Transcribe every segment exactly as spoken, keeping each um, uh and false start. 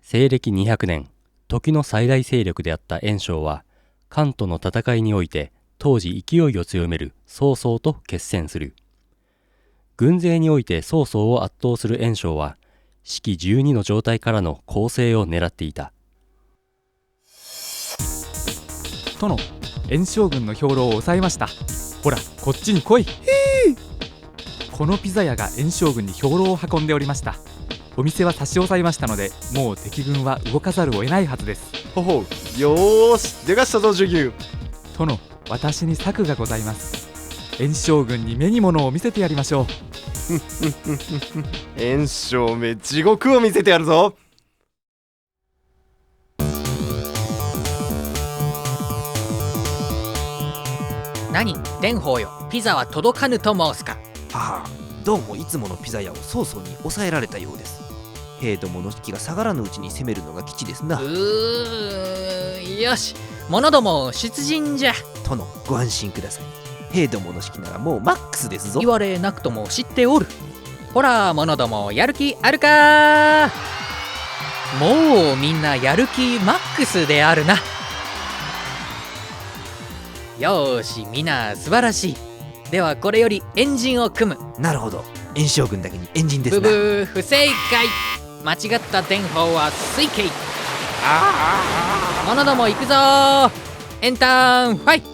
西暦にひゃくねん、時の最大勢力であった袁紹は、関との戦いにおいて当時勢いを強める曹操と決戦する。軍勢において曹操を圧倒する袁紹は、式じゅうにの状態からの攻勢を狙っていた。 殿、袁紹軍の兵糧を抑えました。ほら、こっちに来い。このピザ屋が袁紹軍に兵糧を運んでおりました。お店は差し押さえましたので、もう敵軍は動かざるを得ないはずです。 ほほう、よーし、でかしたぞ授牛。 殿、私に策がございます。袁紹軍に目に物を見せてやりましょう。 袁紹め、地獄を見せてやるぞ。 何、蓮舫よ、ピザは届かぬと申すか。 はあ、どうもいつものピザ屋を曹操に抑えられたようです。兵どもの士気が下がらぬうちに攻めるのが吉ですな。 うー、よし、者ども出陣じゃ。 殿、ご安心ください。兵どもの士気ならもうマックスですぞ。 言われなくとも知っておる。ほら、者どもやる気あるか。もうみんなやる気マックスであるな。よーし、みんな素晴らしい。ではこれよりエンジンを組む。 なるほど、袁紹軍だけにエンジンですブブな。 ー、不正解。間違った電報は水形。者ども行くぞー。エンターンファイ。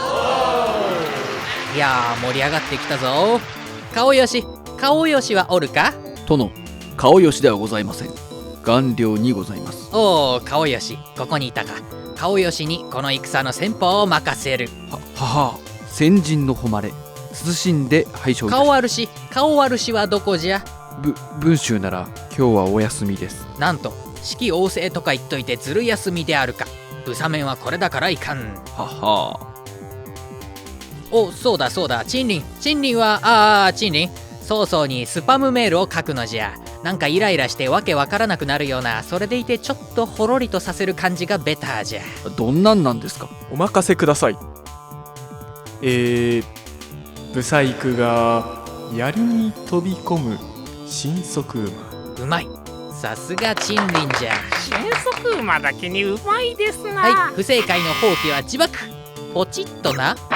いやー、盛り上がってきたぞ。顔よし、顔よしはおるか。 殿、顔よしではございません。顔料にございます。 おお、顔よし、ここにいたか。顔よしにこの戦の先鋒を任せる。 ははは、先人の誉れ慎んで拝聴いたします。 顔あるし、顔あるしはどこじゃ。 ぶ文集なら今日はお休みです。 なんと式旺盛とか言っといてずる休みであるか。ブサメンはこれだからいかん。 はは。 お、そうだそうだ、チンリンチンリンはああチンリン、曹操にスパムメールを書くのじゃ。なんかイライラしてわけわからなくなるような、それでいてちょっとほろりとさせる感じがベターじゃ。 どんなんなんですか。 お任せください。えー、ブサイクが槍に飛び込む神速馬。 うまい、さすがチンリンじゃ。 神速馬だけにうまいですな。 はい、不正解の放棄は自爆。ポチッとな。 あ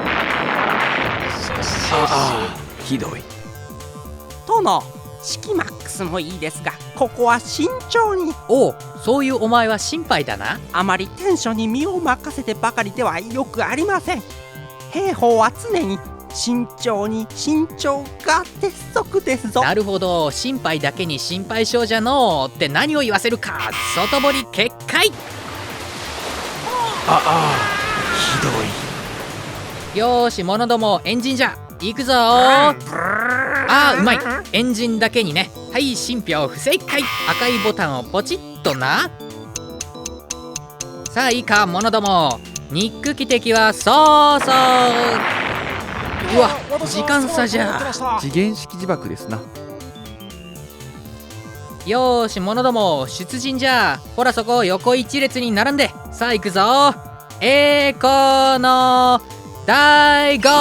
あ、ひどい。 殿、式マックスもいいですが、ここは慎重に。 おう、そういうお前は心配だな。 あまりテンションに身を任せてばかりではよくありません。兵法は常に慎重に慎重が鉄則ですぞ。 なるほど、心配だけに心配性じゃのうって何を言わせるか。外堀決壊。 ああ、ひどい。 よーし、者どもエンジンじゃ。行くぞー。あー、うまい。エンジンだけにね。はい、信票不正解。赤いボタンをポチッとな。さあいいか、者ども。憎き敵はそうそう。うわ、時間差じゃ。 次元式自爆ですな。 よーし、者ども出陣じゃ。ほらそこ横一列に並んで。さあ行くぞ。栄光の大号。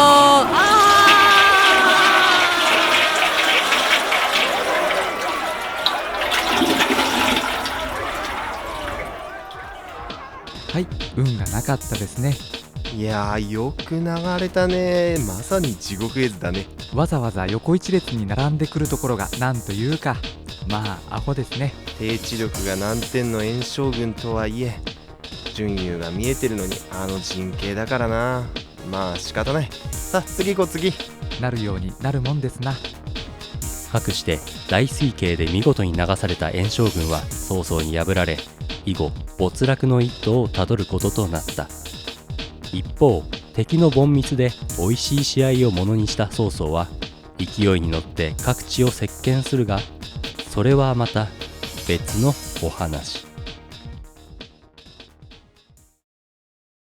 はい、運がなかったですね。 いやー、よく流れたね。まさに地獄絵図だね。 わざわざ横一列に並んでくるところがなんというか、まあアホですね。 低知力が難点の袁紹軍とはいえ、準優が見えてるのにあの陣形だからな。まあ仕方ない。さあ次行こう次。 なるようになるもんですな。 かくして大水系で見事に流された袁紹軍は曹操に破られ、以後没落の一途をたどることとなった。一方、敵の凡ミスで美味しい試合をものにした曹操は勢いに乗って各地を席巻するが、それはまた別のお話。